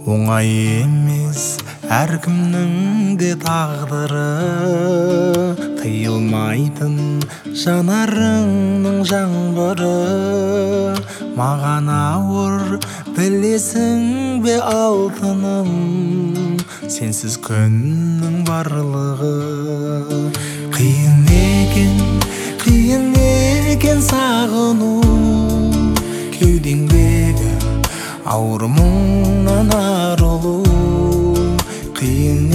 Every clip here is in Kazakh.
Оңай емес әркімнің де тағдыры, тыйылмайтын жанарыңның жаңбыры. Маған ауыр білесің бе алтыным, сенсіз күннің барлығы. Қиын екен сағыну, кеудеңдегі ауыр мұңнан арылу. Қиын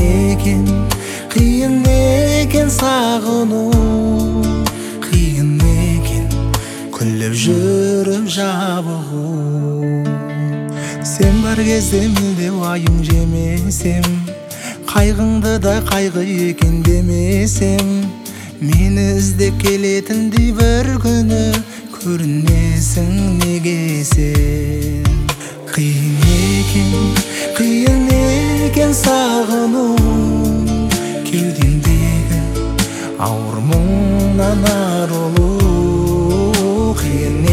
екен сағыну, қиын екен күліп жүріп жабығу. Сен бар кезде мүлде уайым жемесем, қайғыңды да қайғы екен демесем, мені іздеп келетіндей бір күні көрінесің неге сен. Қиын екен сағыну, кеудемдегі ауыр мұңнан арылу. Қиын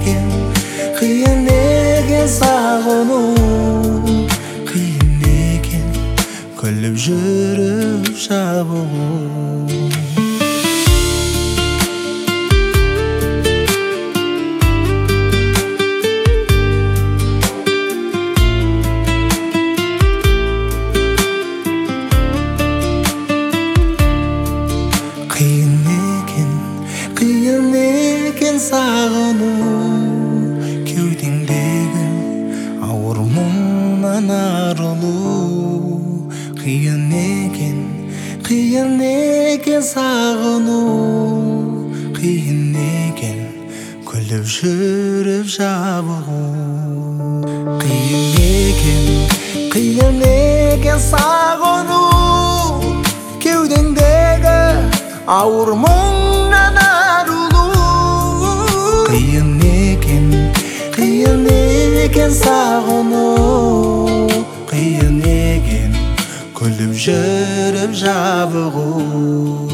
екен сағыну, қиын екен күліп жүріп жабығу. Қиын екен сағыну, кеудеңдегі ауыр мұңнан арылу. Қиын екен сағыну, қиын екен күліп жүріп жабығу. Қиын екен сағыну, кеудеңдегі ауыр мұңнан арылу. Қиын екен сағыну, қиын екен күліп жүріп жабығу.